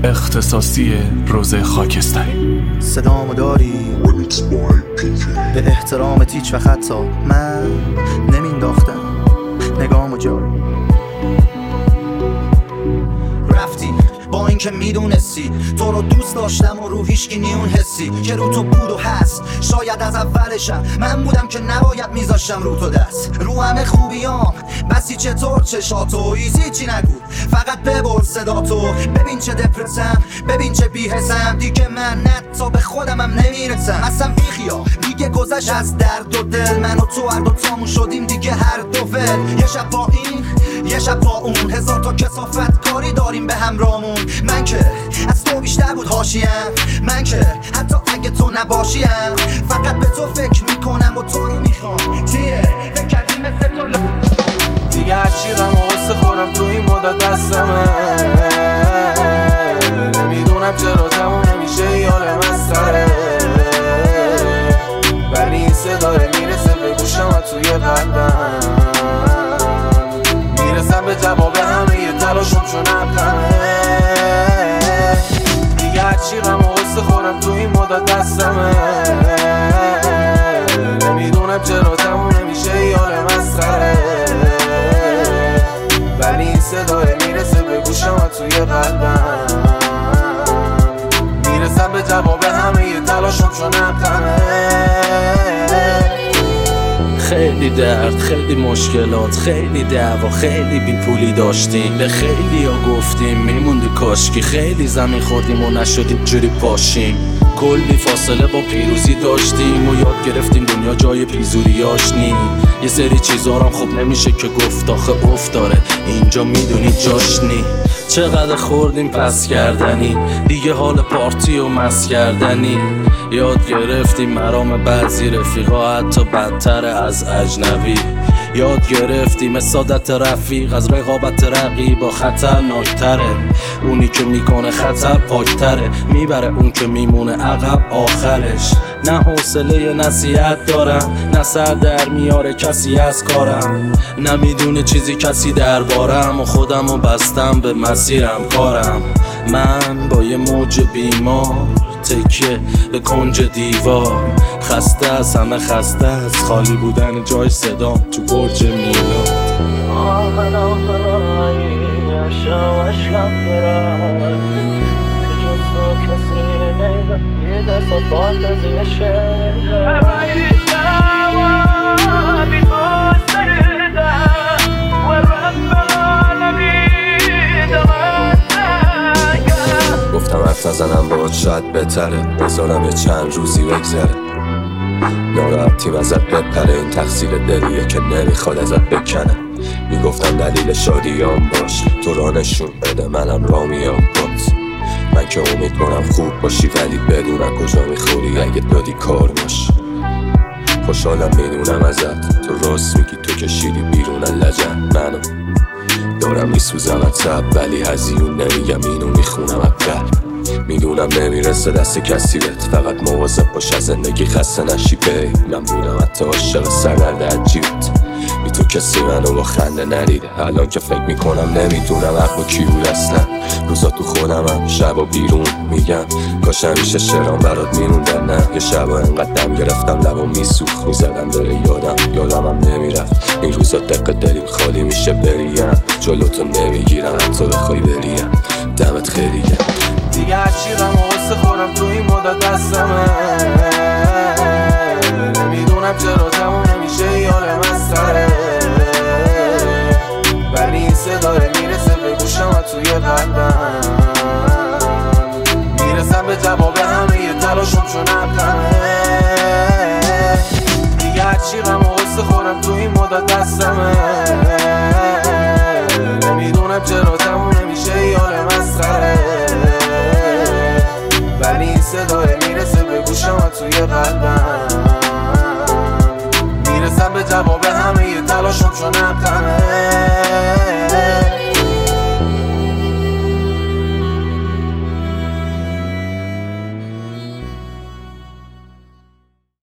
اختصاصی روزه خاکستری. صدامو داری به احترام تیچ و خطا من نمینداختم نگامو جاری. رفتی با اینکه میدونستی تو رو دوست داشتم و رو هیچکی نیون حسی که رو تو بود و هست. شاید از اولشم من بودم که نباید میذاشتم رو تو دست رو همه خوبیام. بسی چطور چشاتو ایزی چی نگو فقط ببر صداتو. ببین چه دپرسم ببین چه بی‌حسم دیگه من نتا به خودمم نمیرسم. اصلا بیخیا دیگه گذشت از درد و دل. من و تو هر دو تامون شدیم دیگه هر دو ول. یه شب با این یه شب با اون هزار تا کثافت کاری داریم به همرامون. من که از تو بیشتر بود حاشیم. من که حتی اگه تو نباشیم فقط به تو فکر میکنم و تو رو میخوام. چیه بکردی مثل تو دیگه هرچی غم و غصه خورم تو این مدت دستمه. نمیدونم چرا تموم نمیشه یال مسخره. ولی این صدای میرسه به گوشم و توی قلبم. میرسم به جواب همه یه تلاشم چون نبخمه. دیگه هرچی غم و غصه خورم تو این مدت دستمه. نمیدونم چرا تموم نمیشه یال مسخره. ولی این صدای میرسه به گوشم و توی قلبم. میرسم به جواب همه یه تلاشم چون نبخمه. خیلی درد، خیلی مشکلات، خیلی دعوا، خیلی بی پولی داشتیم. به خیلی ها گفتیم میموندی کاشکی. خیلی زمین خوردیم و نشدیم جوری پاشیم. کلی فاصله با پیروزی داشتیم و یاد گرفتیم دنیا جای بیزوریاش نی. یه سری چیزارم خوب نمیشه که گفت آخه افتاره اینجا میدونی جاش نی. چقدر خوردیم پس کردنی دیگه حال پارتی و مس کردنی. یاد گرفتیم مرام بعضی رفیقا حتی بدتر از اجنبی. یاد گرفتیم سعادت رفیق از رقابت رقیبا خطرناکتره. اونی که میکنه خطر پاکتره میبره اون که میمونه عقب آخرش. نه حوصله نصیحت دارم نه سر در میاره کسی از کارم. نمیدونه چیزی کسی دربارم و خودمو بستم به مسیرم کارم. من با یه موج بیمار تکیه به کنج دیوار. خسته از همه خسته از خالی بودن جای صدام تو برج میلاد. گفتم حرف نزنم باهات شاید بهتره. بذارم یه چند روزی بگذره. ناراحتیم ازت بپره. این تقصیر دلیه که نمیخواد ازت بکنه. میگفتم دلیل شادیام باش تو را نشون بده منم را میام بات. من که امید کنم خوب باشی ولی بدونم کجا میخوری اگه دادی کار باش. خوشحالم میدونم ازت تو راست میگی تو کشیدی بیرون لجن. منو دارم میسوزم اتب ولی هزیون نمیگم اینو میخونم اکبر. میدونم نمیرسه دست کسی بهت فقط مواظب باش از زندگی خسته نشی بی. من بودم حتی عاشق سرگرد عجیبت. بی تو کسی منو با خنده ندیده. الان که فکر میکنم نمیدونم حق با کی بود اصلا. روزا تو خودمم شبا بیرون میگم کاش همیشه شعرام برات میموندن. نه یه شبا انقدر دم گرفتم لبا میسوخت میزدم بره یادمم نمیرفت. این روزا دقیقه دلیم خالی میشه بریم جلوتو نمیگیرم حتی بخوای بریم. دمت خیلی گرم. دیگه هرچی غم و غصه خورم تو این مدت دستمه. نمیدونم چرا تموم نمیشه یال مسخره. ولی این صدای میرسه به گوشم و توی قلبم. میرسم به جواب همه یه تلاشم چون نبخمه.